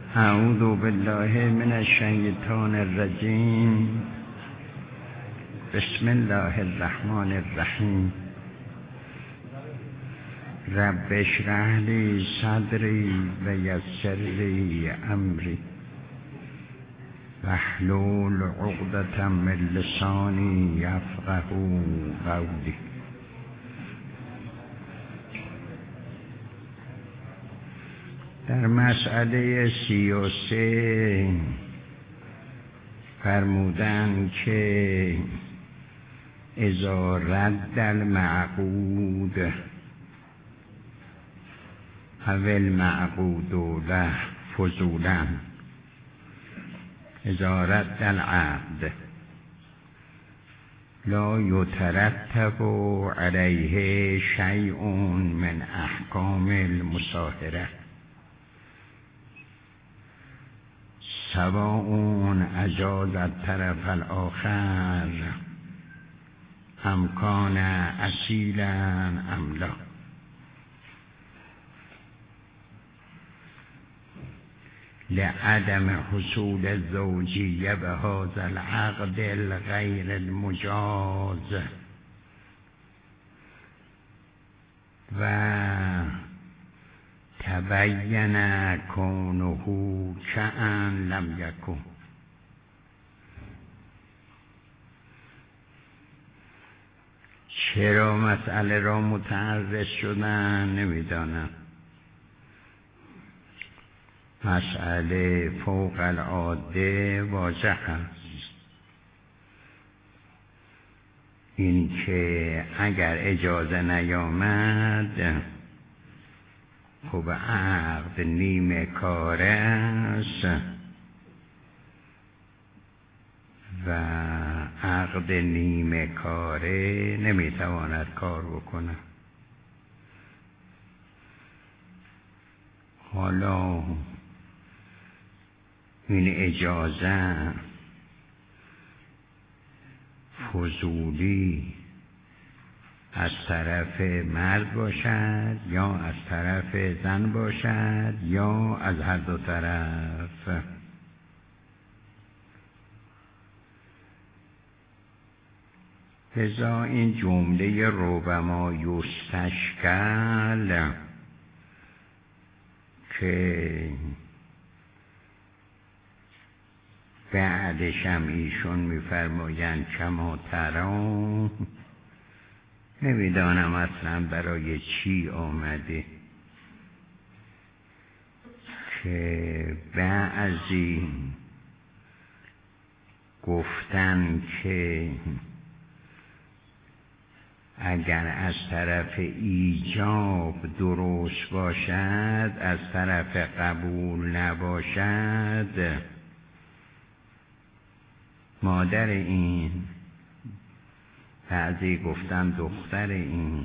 اعوذ بالله من الشیطان الرجیم. بسم الله الرحمن الرحیم. رب اشرح لی صدری و یسر لی امری واحلل عقدة من لسانی یفقهوا قولی. در مسئله 33 فرمودن که اذا رد المعقود او المعقود له فضولا اذا رد العقد لا يترتب عليه شيء من احکام المصاهره سواء اجاز الطرف الاخر ام کان اصیلا ام لا. لعدم حصول الزوجیه بهذا العقد الغیر المجاز و تبین کونه کأن لم یکن. چرا مسئله را متعرض شدن نمیدانم. مسئله فوق العاده واضح است. این که اگر اجازه نیامد خب عقد نیمه کاره است و عقد نیمه کاره نمیتواند کار بکنه. حالا این اجازه فضولی از طرف مرد باشد یا از طرف زن باشد یا از هر دو طرف. لذا این جمله ربما یستشکل که بعدش هم ایشون میفرمایند کما ترون، نمیدانم اصلا برای چی آمده که بعضی گفتن که اگر از طرف ایجاب درست باشد از طرف قبول نباشد مادر این، بعضی گفتن دختر این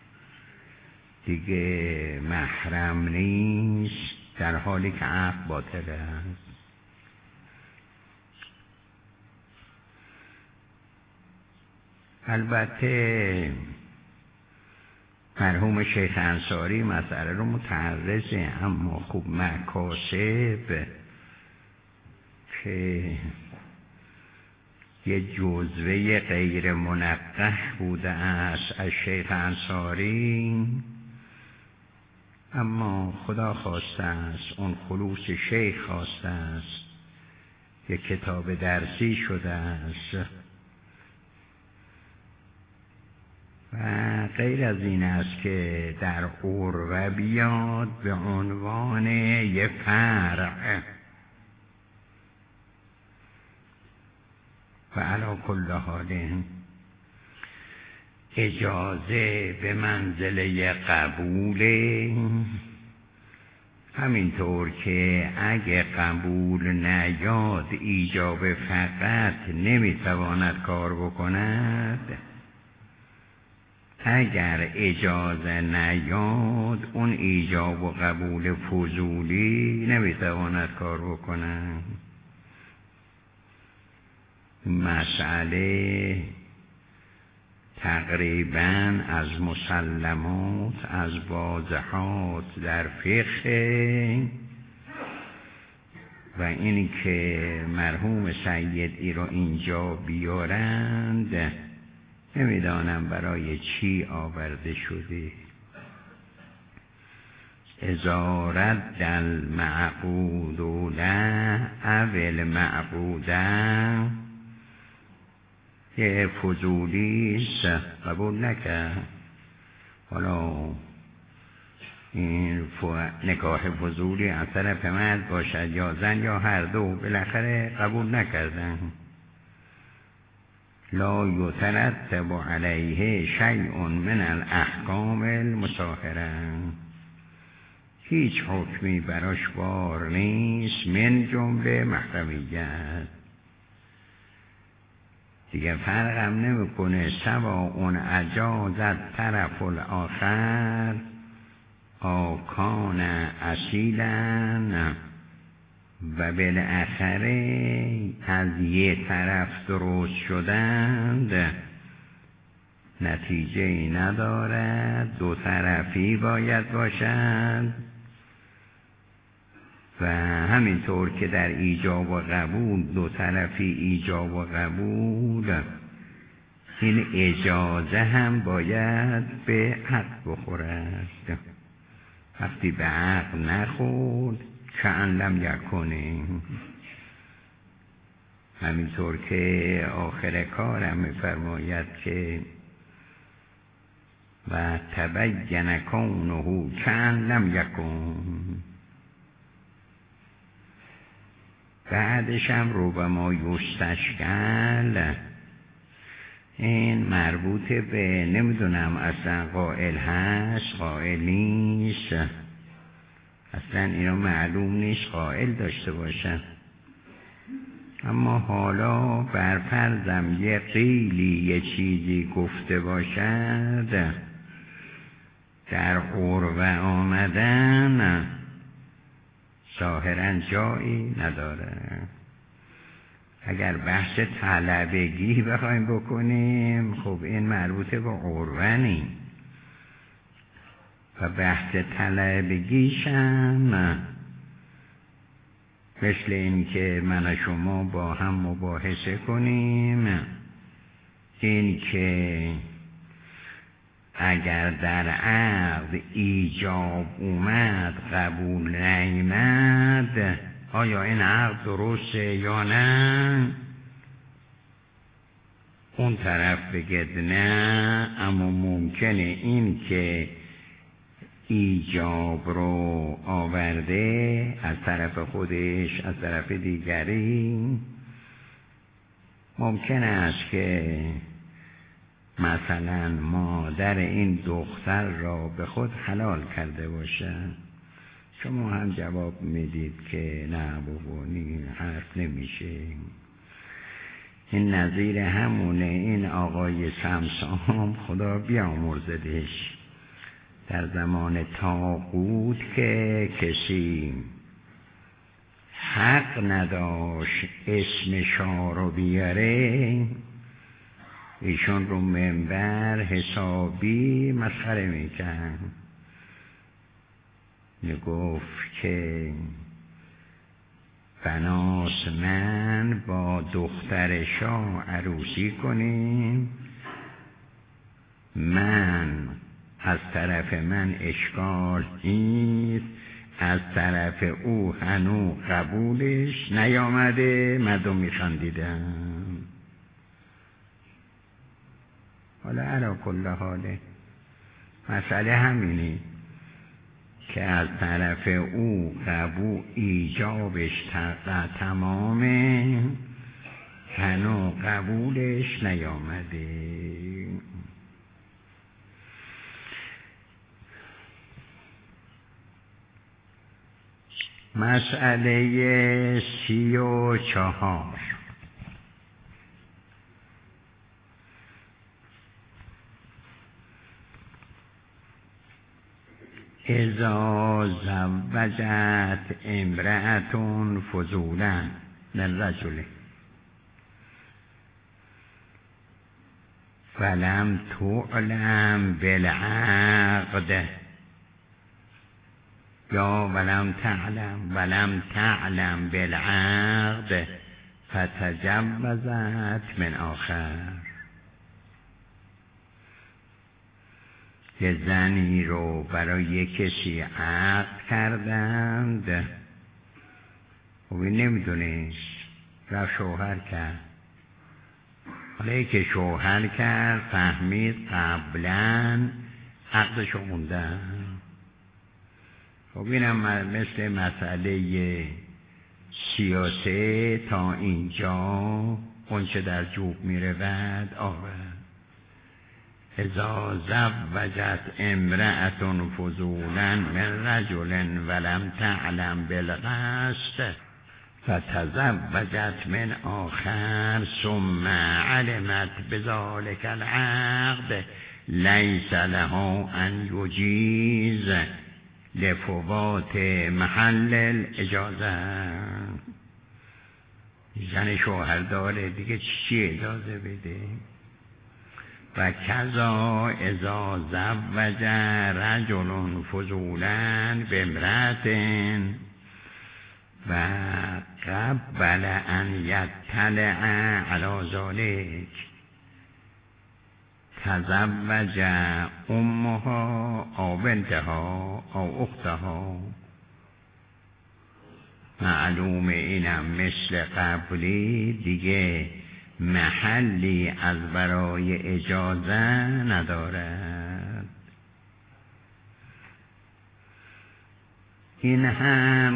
دیگه محرم نیست در حالی که عقد باطل است. البته مرحوم شیخ انصاری مسئله رو متعرضه، اما خوب مکاسب که یه جزوه غیر منقح بوده است از شیخ انصاری، اما خدا خواسته است، اون خلوص شیخ خواسته است، یه کتاب درسی شده است و غیر از این است که در عروه بیاد به عنوان یه فرع و علی کل حال اجازه به منزله قبوله، همینطور که اگه قبول نیاد ایجاب فقط نمیتواند کار بکند، اگر اجازه نیاد اون ایجاب و قبول فضولی نمیتواند کار بکند. مسئله تقریباً از مسلمات، از واضحات در فقه و اینی که مرحوم سیدی رو اینجا بیارند نمیدانم برای چی آورده شده. اذا رد المعقود له او المعقوده، یه فضولیست قبول نکرد. حالا این نکاح فضولی از طرف مرد باشد یا زن یا هر دو، بالاخره قبول نکردن. لا یترتب علیه شیء من الاحکام المساهره، هیچ حکمی براش بار نیست من جمله محرمیت. دیگه فرقم نمیکنه سواء اجازت طرف الاخر آکان اصیلا و بالاخره از یه طرف درست شدند نتیجه ای ندارد، دو طرفی باید باشد. و همینطور که در ایجاب و قبول دو طرفی ایجاب و قبول، این اجازه هم باید به حق بخورد. وقتی به حق نخورد کأن لم یکن. همینطور که آخر کارم می‌فرماید که و تبین کونه کأن لم یکن. بعدش هم ربما یستشکل، این مربوط به نمیدونم اصلا قائل هست قائل نیست، اصلا اینا معلوم نیست قائل داشته باشن. اما حالا بر فرضم یه قیلی یه چیزی گفته باشد در عربه آمدن ظاهرا جایی نداره. اگر بحث طلبگی بخوایم بکنیم خب این مربوط به عربه نیست و بحث طلبگیشم مثل این که من و شما با هم مباحثه کنیم، این که اگر در عقد ایجاب اومد قبول نیامد آیا این عقد درسته یا نه؟ اون طرف بگه نه، اما ممکنه این که ایجاب رو آورده از طرف خودش از طرف دیگری، ممکن است که مثلا مادر این دختر را به خود حلال کرده باشد. شما هم جواب میدید که نه بابا حرف نمیشه. این نظیر همونه این آقای سمسام خدا بیامرزدش، در زمان طاغوت که کسی حق نداشت اسم شاه رو بیاره، ایشون رو منبر حسابی مسخره میکرد. میگفت که بناس من با دختر شاه عروسی کنیم، من از طرف من اشکال نیست، از طرف او هنوز قبولش نیامده، مردم میخندیدن. حالا علا کل حاله مسئله همینه که از طرف او قبول ایجابش تمامه، هنوز قبولش نیامده. مسئله 34. اذا زوجت امرأة فضولا للرجل فلم تعلم بالعقد یا ولم تعلم بالعقد فتجوزت من آخر. یه زنی رو برای کسی عقد کردند، خب این نمیدونست، رفت شوهر کرد. حالا که شوهر کرد فهمید قبلا عقدشو موندن. خب اینم مثل مسئله سیاسه تا اینجا اونچه در جوب میره بعد آورد. اذا زوجت امرأة فضولا من رجل ولم تعلم بالقصد فتزوجت من آخر ثم علمت بذلك العقد لیس له ان یجیز لفوات محل الاجازه. زن شوهر داره دیگه چی اجازه بده؟ و کذا اذا زوج رجل فضولا بامرأة و قبل ان یطلع علی ذلک تزوج امها او بنتها او اختها. معلوم اینم مثل قبلی دیگه محلی از برای اجازه ندارد. این هم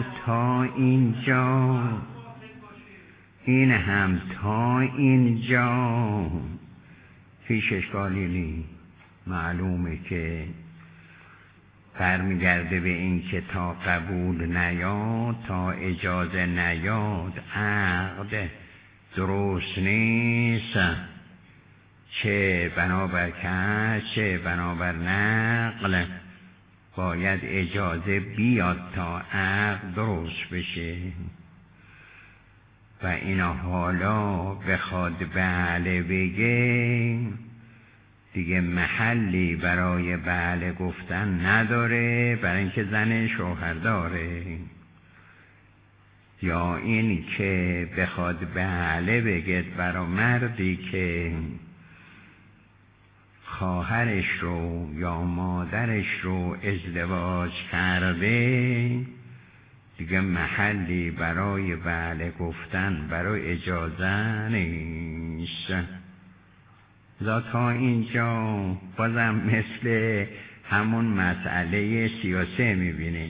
تا اینجا هیچ اشکالی نیست. معلومه که برمیگرده به این که تا قبول نیاد، تا اجازه نیاد عقد درست نیست، چه بنابر کشف چه بنابر نقل باید اجازه بیاد تا عقد درست بشه. و اینا حالا بخواد بله بگه دیگه محلی برای بله گفتن نداره، برای اینکه زن شوهر داره. یا این که بخواد بله بگه برای مردی که خواهرش رو یا مادرش رو ازدواج کرده دیگه محلی برای بله گفتن برای اجازه نیست. تا اینجا بازم مثل همون مسئله سیاسه میبینید.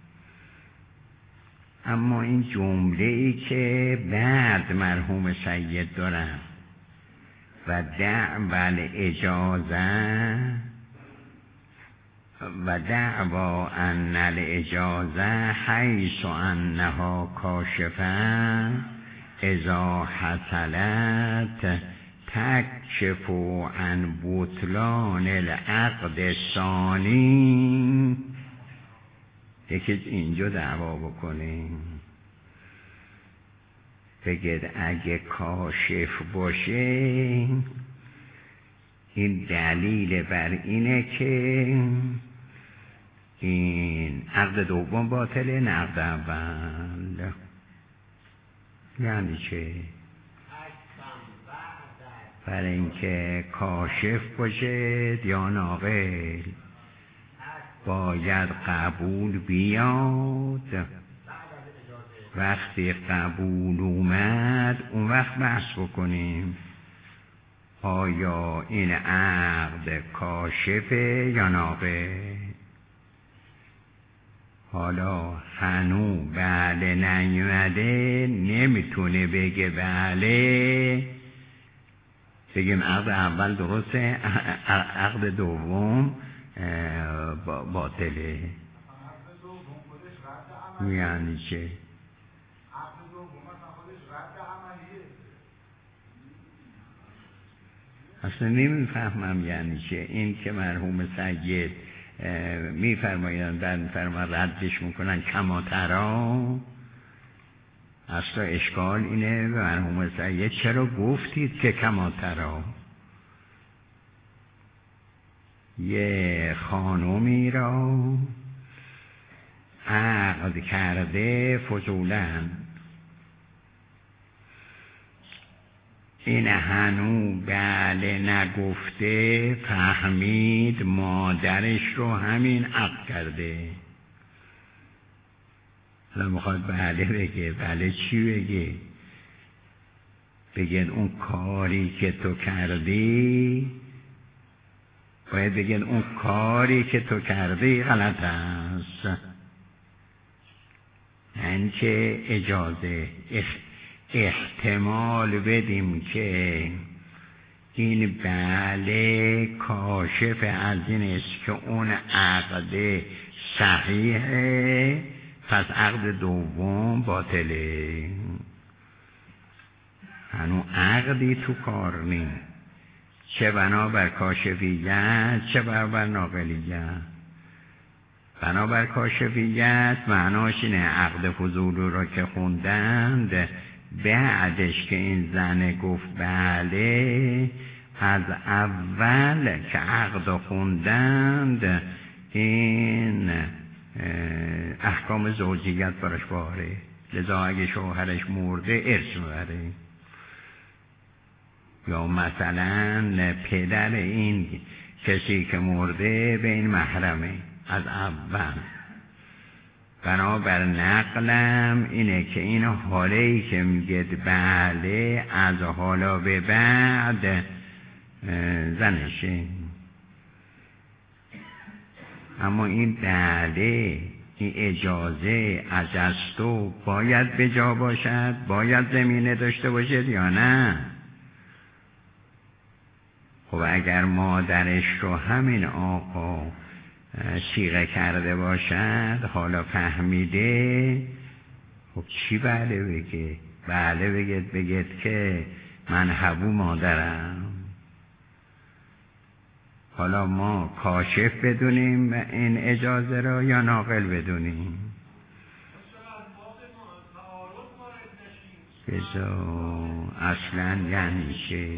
اما این جمله ای که بعد مرحوم سید دارن و دعوی اجازه و دعوا ان الاجازه حیث انها کاشفه اذا حصلت تکشف عن بطلان العقد الثانی. یکی اینجا دعوا بکنیم بگید اگه کاشف باشه این دلیل بر اینه که این عقد دوم باطله نه عقد اول. یعنی چه؟ برای اینکه کاشف باشه یا ناقل باید قبول بیاد. وقتی قبول اومد اون وقت بحث بکنیم آیا این عقد کاشفه یا ناقل. حالا هنو بله نیومده نمیتونه بگه بله، بگیم عقد اول درسته عقد دوم باطله. یعنی چه؟ اصلا نمیفهمم یعنی چه. این که مرحوم سید میفرمایند در فرمان ردش میکنن کما ترا، اصلا اشکال اینه مرحوم سید چرا گفتید که کما ترا؟ یه خانومی را عقد کرده فضولن. این هنو بله نگفته فهمید مادرش رو همین عقد کرده. حالا میخواد بله بگه. بله چی بگه؟ بگه اون کاری که تو کردی، باید بگه اون کاری که تو کردی غلط است. یعنی که اجازه احتمال بدیم که این بله کاشف از این است که اون عقد صحیحه، پس عقد دوم باطله. هنو عقدی تو کار نیم، چه بنابر کاشفیت چه بنابر ناقلیت. بنابر کاشفیت معناش اینه عقد فضولی را که خوندند، بعدش که این زن گفت بله، از اول که عقد خوندند این احکام زوجیت براش باره، لذا اگه شوهرش مرده ارث میبره. یا مثلا پدر این کسی که مرده به این محرمه از اول. بنابر نقلم اینه که این حالی که میگه بله از حالا به بعد زنشه. اما این بله، این اجازه اجازتو باید به جا باشد، باید زمینه داشته باشد یا نه؟ خب اگر مادرش رو همین آقا صیغه کرده باشد، حالا فهمیده، خب چی بله بگه؟ بله بگید که من حبو مادرم. حالا ما کاشف بدونیم این اجازه را یا ناقل بدونیم؟ بذار اصلا یعنی چه؟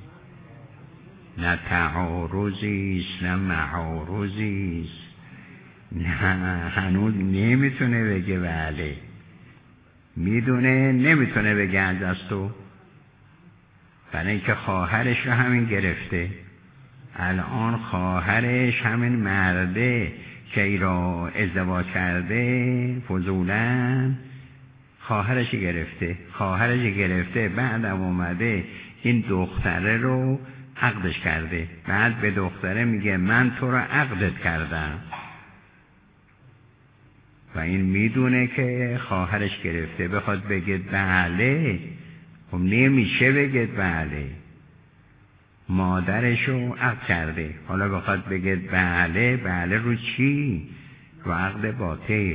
نه تعارضیست نه معارضیست. نه هنوز نمیتونه بگه بله، میدونه نمیتونه بگه از تو، برای اینکه خواهرش رو همین گرفته. الان خواهرش همین مرده که ای را ازدواج کرده فضولا خواهرش گرفته. بعدم اومده این دختره رو عقدش کرده. بعد به دختره میگه من تو رو عقدت کردم و این میدونه که خواهرش گرفته. بخواد بگید بله، خب نمیشه بگید بله، مادرشو عقد کرده. حالا بخواد بگید بله رو چی؟ رو عقد باطل.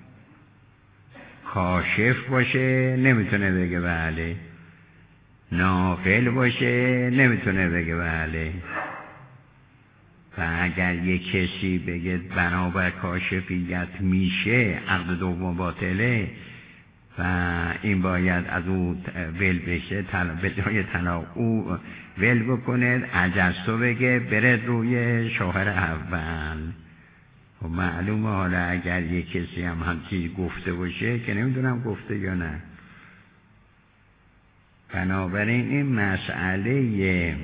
کاشف باشه نمیتونه بگه بله، ناقل باشه نمیتونه بگه بله. و اگر یک کسی بگه بنابر کاشفیت میشه عقد دوم باطله و این باید از او ول بشه، به جای طلاق او ول بکنه، اجازتو بگه برد روی شوهر اول. و معلومه حالا اگر یک کسی هم چیزی گفته باشه که نمیدونم گفته یا نه. بنابراین این مسئله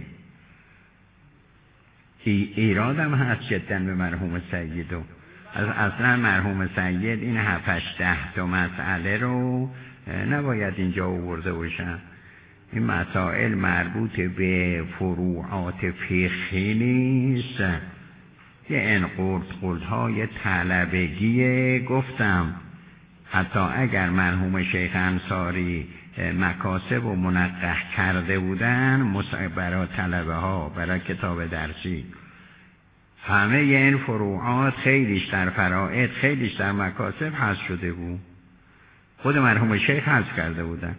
ایرادم هست جدا به مرحوم سید. اصلا مرحوم سید این 7-10 تا مسئله رو نباید اینجا آورده باشن. این مسائل مربوط به فروعات فقهی نیست، یه انقلت‌های طلبگی. گفتم حتی اگر مرحوم شیخ انصاری مکاسب و منقح کرده بودن برای طلبه ها، برای کتاب درسی، همه این فروعات خیلیش در فرائض خیلیش در مکاسب حذف شده بود. خود مرحوم شیخ حذف کرده بودن.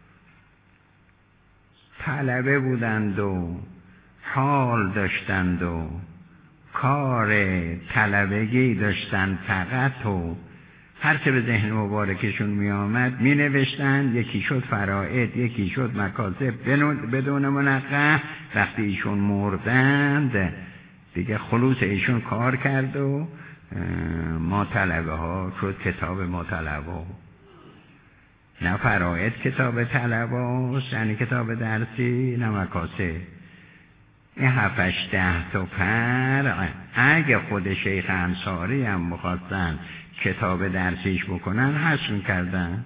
طلبه بودند و حال داشتند و کار طلبگی داشتند فقط و هر چه به ذهن مبارکشون می آمد می نوشتن. یکی شد فرائض، یکی شد مکاسب بدون منقح. وقتی ایشون مردند دیگه خلوص ایشون کار کرد و ما طلبه ها شد کتاب ما طلبه، نه فرائض کتاب طلبه هاست یعنی کتاب درسی، نه مکاسب. این 7-10 تا فرع اگه خود شیخ انصاری هم مخواستن کتاب درسیش بکنن حسن کردن.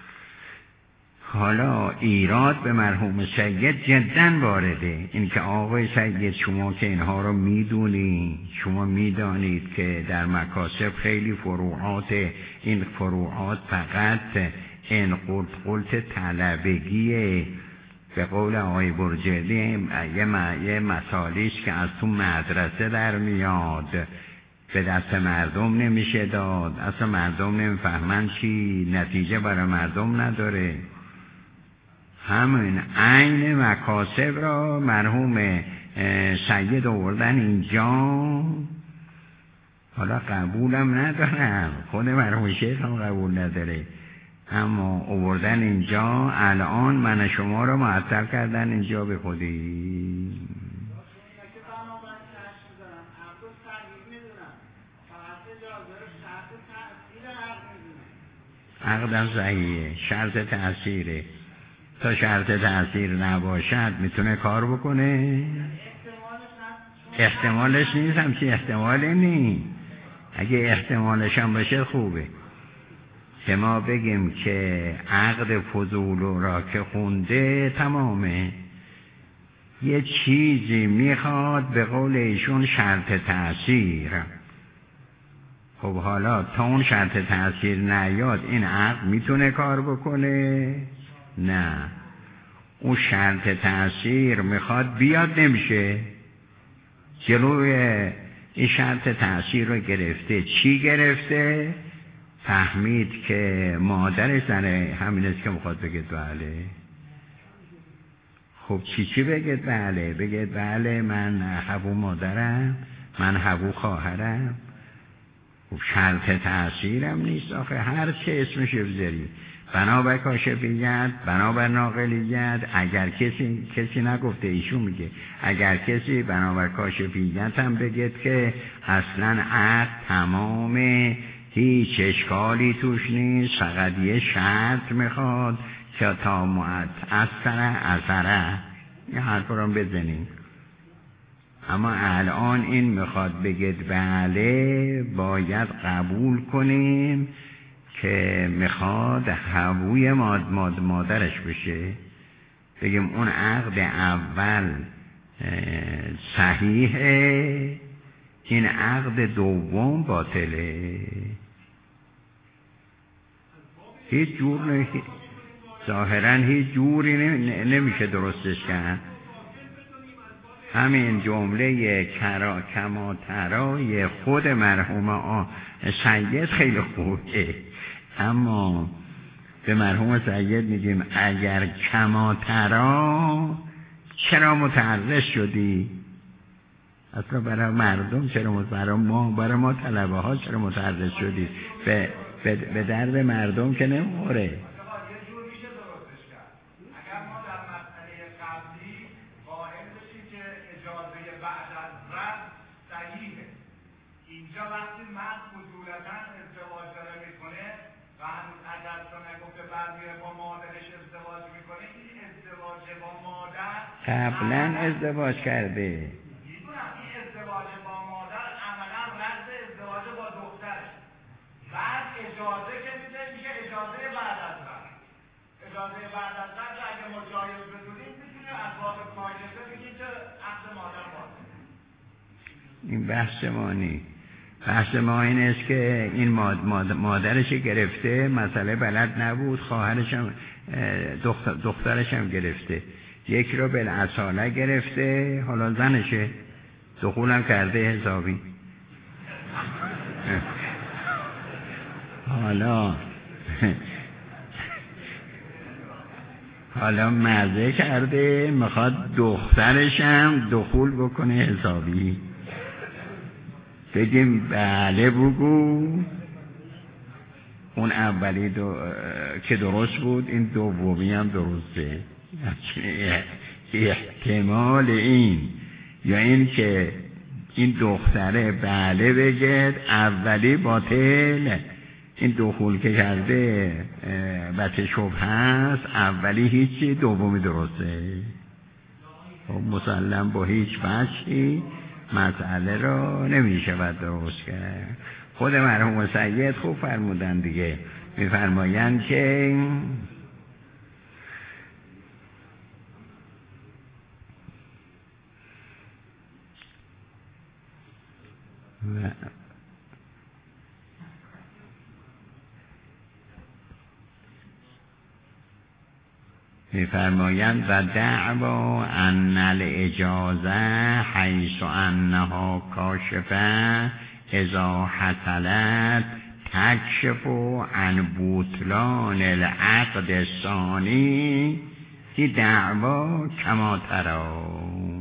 حالا ایراد به مرحوم سید جداً وارده، این که آقای سید شما که اینها رو میدونی، شما میدانید که در مکاسب خیلی فروعات، این فروعات فقط این قلت طلبگیه. به قول آقای برجردی یه مسالیش که از تو مدرسه در میاد به دست مردم نمیشه داد، اصلا مردم نمیفهمن چی، نتیجه برای مردم نداره. همین عین مکاسب را مرحوم سید آوردن اینجا. حالا قبولم ندارم، خود مرحوم شیخ هم قبول نداره، اما آوردن اینجا. الان من شما را معطل کردن اینجا به خودی. عقدم صحیحه، شرط تأثیره. تا شرط تأثیر نباشد میتونه کار بکنه؟ احتمالش نیست، همچی احتمالی نیست. اگه احتمالش هم باشه خوبه که ما بگیم که عقد فضول را که خونده تمامه. یه چیزی میخواد به قول ایشون شرط تأثیر. خب حالا تا اون شرط تأثیر نیاد این عقد میتونه کار بکنه؟ نه، اون شرط تأثیر میخواد بیاد نمیشه. جلوی این شرط تأثیر رو گرفته. چی گرفته؟ فهمید که مادرش زنه، همین است که میخواد بگید بله. خب چی بگید بله؟ بگید بله من حبو مادرم، من حبو خواهرم. خب شرط تأثیرم نیست آخه، هر چه اسمش بذاری، بنابر کاشفیت، بنابر ناقلیت. اگر کسی نگفته، ایشون میگه اگر کسی بنابر کاشفیت هم بگید که اصلا عقد تمامه، هیچ اشکالی توش نیست، فقط یه شرط میخواد که تا اثره یه حرف رو بزنیم. اما الان این میخواد بگید بله باید قبول کنیم که میخواد حبوی مادرش بشه. بگیم اون عقد اول صحیحه، این عقد دوم باطله. هیچ جور ظاهرا هیچ جوری نمیشه درستش کرد. همین جمله کماترای خود مرحوم سید خیلی خوبه، اما به مرحوم سید میگیم اگر کماترا چرا متعرض شدی؟ اصلا برای مردم چرا، برای ما طلبه ها چرا متعرض شدی؟ به درد مردم که نمیخوره. قبلا ازدواج کرده. این ازدواج با مادر عملا رد ازدواج با دخترش. بعد اجازه که میشه اجازه بعد از رد. اجازه بعد از رد اگه ما جایز بدونیم میتونیم از باب ماجزه بگیم که عقد مادر باطله. این بحث ما نیست. بحث ما این است که این مادرش گرفته، مسئله بلد نبود، خواهرش هم دخترش هم گرفته، یک رو بالاصاله گرفته، حالا زنشه، دخولم کرده حسابی. حالا مزه کرده میخواد دخترش هم دخول بکنه حسابی. بگیم بله بگو، اون اولی که درست بود، این دومی هم درسته. احتمال این یا این که این دختره بله بگید اولی باطل، این دخول که کرده بچه شبه هست، اولی هیچی، دومی درسته. مسلم با هیچ وجهی مسئله را نمیشه باید درست کرد. خود مرحوم سید خوب فرمودن دیگه، میفرمایند که میفرمایند و دعوا ان الاجازه حیث انها کاشفه اذا حصلت تکشف عن بطلان العقد الثانی، این دعوا کما ترا،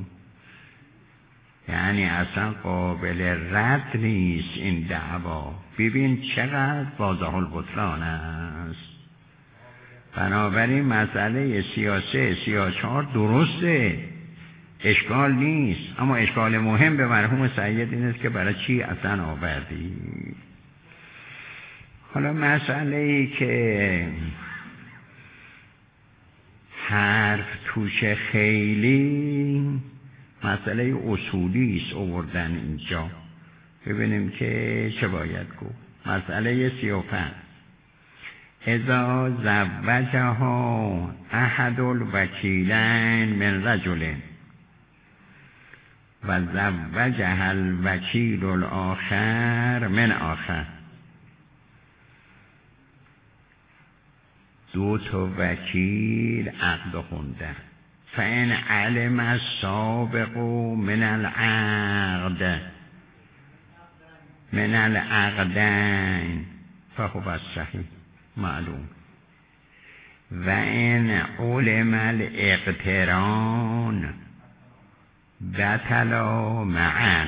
یعنی اصلا قابل رد نیست این دعوا. ببین چقدر واضح البطلان است. بنابراین مسئله 33-34 درسته، اشکال نیست، اما اشکال مهم به مرحوم سید این است که برای چی اصلا آوردی. حالا مسئله ای که حرف توش خیلی مسئله اصولی است آوردن اینجا، ببینیم که چه باید گفت. مسئله 35 اذا زوجها احد الوکیلین من رجل و زوجها الوکیل الاخر من آخر، دو تا وکیل عقد خوندن، فإن علم السابق من العقدین فهو الصحیح معلوم، و این علم الاقتران بطلا معا،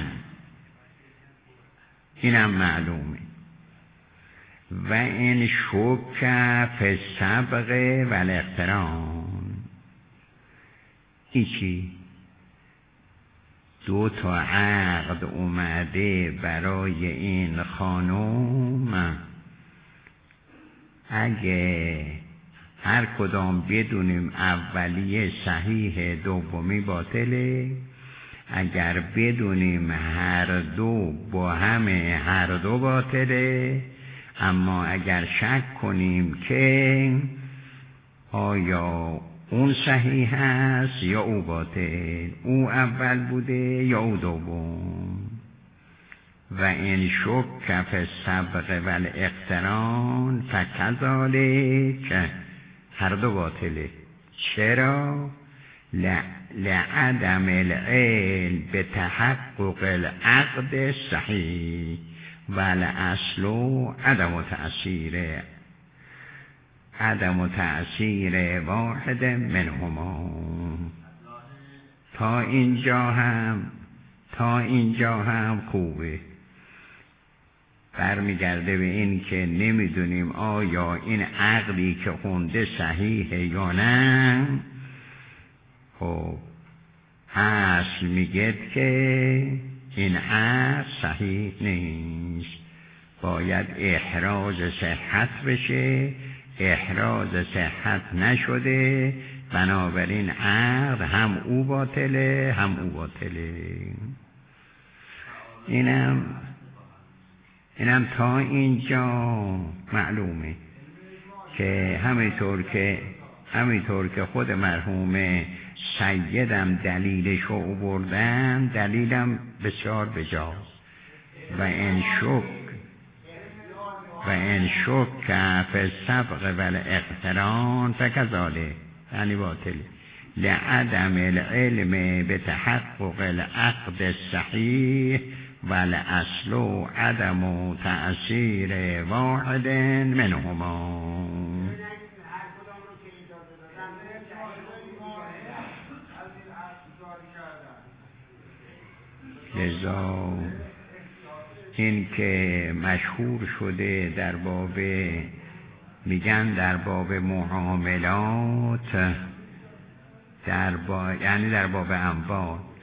اینم معلومه، و این شک فی السبق و الاقتران، ایچی دو تا عقد اومده برای این خانوم، اگه هر کدام بدونیم اولیه صحیح دومی باطله، اگر بدونیم هر دو با همه هر دو باطله، اما اگر شک کنیم که آیا اون صحیح هست یا او باطل، او اول بوده یا او دوم، و این شک فی السبق و الاقتران فکذالک، هر دو باطله. چرا؟ لعدم العلم به تحقق العقد صحیح و الاصل عدم تأثیر واحد منهما. تا اینجا هم خوبه. برمیگرده به این که نمیدونیم آیا این عقدی که خونده صحیحه یا نه. خب اصل میگه که این عقد صحیح نیست، باید احراز صحت بشه، احراز صحت نشده، بنابراین عقد هم او باطله هم او باطله. اینم تا اینجا معلومه که همینطور که خود مرحوم سیدم دلیلشو آوردن، دلیلم بسیار بجاست. و این شک فی السبق و الاقتران فکذالک، یعنی باطل، لعدم العلم به تحقق العقد الصحیح و الاصل عدم تأثیر واحد منهما. لذا این که مشهور شده در باب، میگن در باب معاملات، یعنی در باب اموال،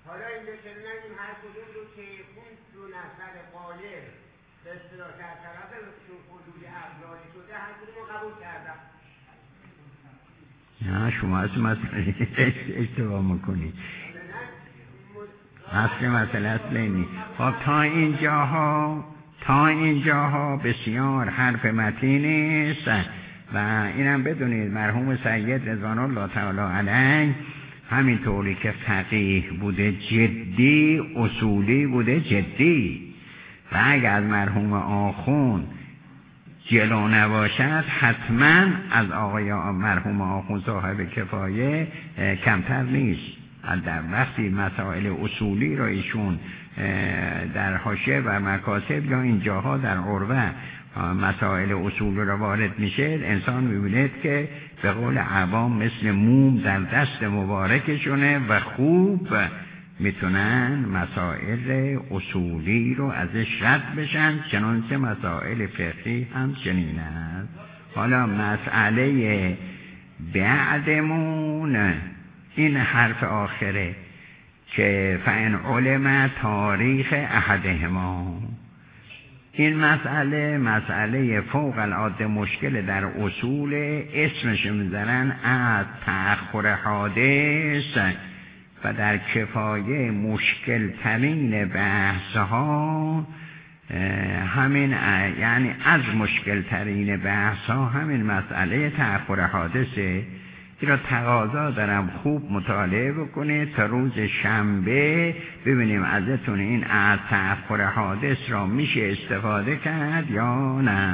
حالا اینجا که نگیم هر کدوم رو که اون دو نفر قالب به اصطلاح در طرف حدود افرادی شده هر کدوم رو قبول کردم. نه شما اصلا اشتباه میکنید. اصل مسئله اصل اینی. خب تا اینجاها بسیار حرف متینی است و اینم بدونید مرحوم سید رضوان الله تعالی علیه همینطوری که فقیه بوده جدی، اصولی بوده جدی، و اگر از مرحوم آخوند جلو نباشد حتما از آقای مرحوم آخوند صاحب کفایه کمتر نیست. در وقتی مسائل اصولی را ایشون در حاشیه و مکاتب یا اینجاها در عروه مسائل اصول را وارد میشه، انسان میبیند که به قول عوام مثل موم در دست مبارکشونه و خوب میتونن مسائل اصولی رو ازش رد بشن، چنانچه مسائل فقهی هم چنین است. حالا مسئله بعدمون این حرف آخره که فإن علم تاریخ احدهما، این مسئله فوق العاده مشکل در اصول، اسمش میذارن از تأخر حادث و در کفایه مشکل ترین بحث ها همین، یعنی از مشکل ترین بحث ها همین مسئله تأخر حادثه. این را تقاضا دارم خوب مطالعه بکنید تا روز شنبه ببینیم ازتون این از تأخر حادث را میشه استفاده کرد یا نه.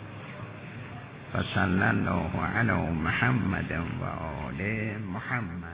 و صلی الله علی محمد و آل محمد.